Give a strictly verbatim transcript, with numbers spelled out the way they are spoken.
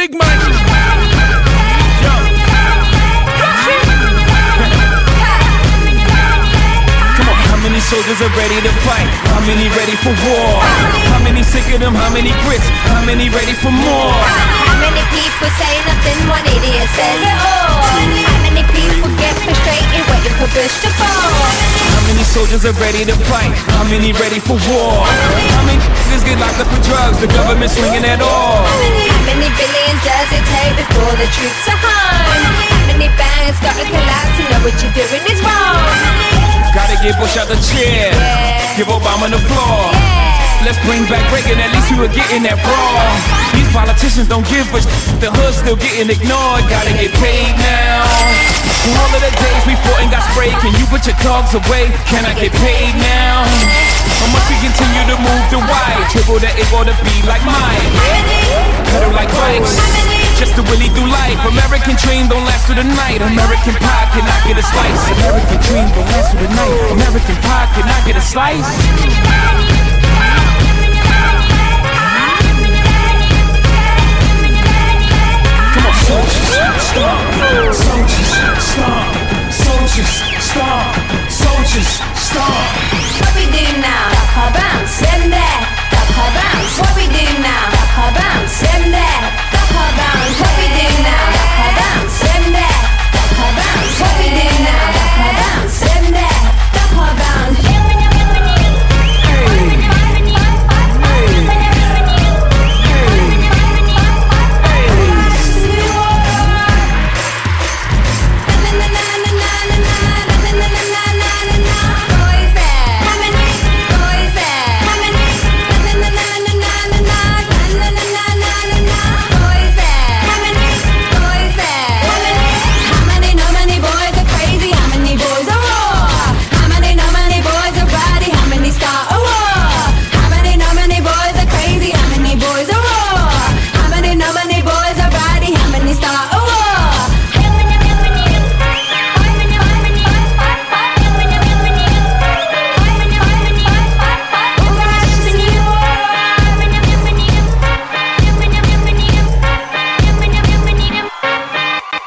Big Mike. Yo. Come on, how many soldiers are ready to fight? How many ready for war? How many sick of them? How many grits? How many ready for more? How many people say nothing? One idiot says it all. How many people get frustrated waiting for Bush to fall? How many soldiers are ready to fight? How many ready for war? How many niggas get locked up for drugs? The government swinging at all. How many billions does it take before the troops are home? How many banks gotta collapse to know what you're doing is wrong? Gotta get Bush out the chair, Yeah. give Obama the floor. Yeah. Let's bring back Reagan, at least we were getting that raw. These politicians don't give a shit, the hood's still getting ignored. Gotta get paid now. For all of the days we fought and got sprayed, can you put your dogs away? Can I get paid now? How much we continue to move the white? Triple that it ought to be like mine. Pedal like bikes, just to really do life. American dream don't last through the night. American pie cannot get a slice. American dream don't last through the night. American pie cannot get a slice.